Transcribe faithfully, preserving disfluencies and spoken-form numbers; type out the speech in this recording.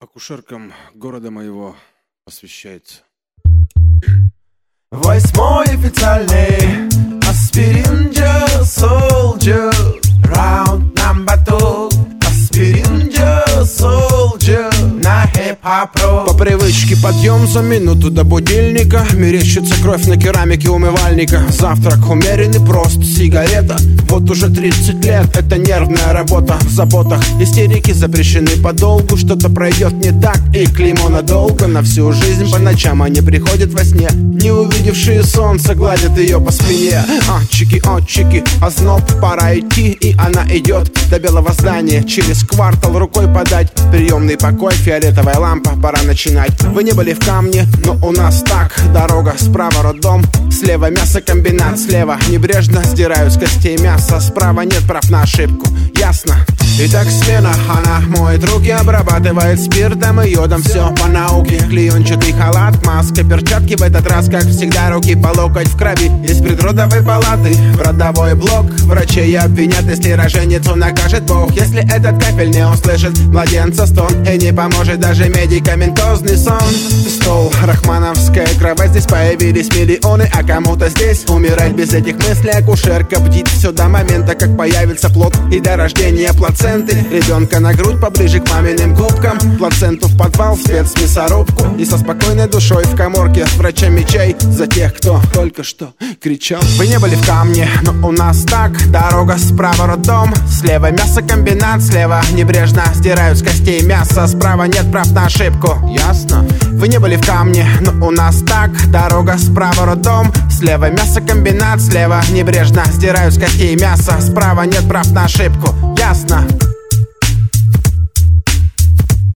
акушеркам города моего посвящается. Восьмой официальный аспирин just soldier, round number two. Аспирин just soldier на хип-хоп-ру. По привычке подъем за минуту до будильника. Мерещится кровь на керамике умывальника. Завтрак умеренный, просто сигарета. Вот уже тридцать лет, это нервная работа. В заботах истерики запрещены подолгу. Что-то пройдет не так, и клеймо надолго. На всю жизнь по ночам они приходят во сне. Не увидевшие солнце гладят ее по спине. А, чики, о, чики, озноб, пора идти. И она идет до белого здания. Через квартал рукой подать. Приемный покой, фиолетовая лампа, пора начинать. Вы не были в камне, но у нас так. Дорога справа роддом, слева мясокомбинат. Слева небрежно сдирают с костей мясо. Справа нет прав на ошибку, ясно? Итак, смена, она моет руки, обрабатывает спиртом и йодом. Все по науке, клеенчатый халат, маска, перчатки. В этот раз, как всегда, руки по локоть в крови. Из предродовой палаты в родовой блок. Врачей обвинят, если роженицу накажет Бог. Если этот капель не услышит младенца стон, и не поможет даже медикаментозный сон. Стол, рахмановская кровать, здесь появились миллионы. А кому-то здесь умирать без этих мыслей. Акушерка бдит все до момента, как появится плод, и до рождения плаценты. Ребенка на грудь поближе к маминым губкам. Плаценту в подвал, в спецмясорубку. И со спокойной душой в каморке с врачами чай за тех, кто только что кричал. Вы не были в камне, но у нас так. Дорога справа роддом, слева мясокомбинат. Слева небрежно сдирают с костей мясо. Справа нет прав на ошибку, ясно? Вы не были в камне, но у нас так. Дорога справа роддом, слева мясокомбинат. Слева небрежно сдирают с костей мясо. Справа нет прав на ошибку, ясно?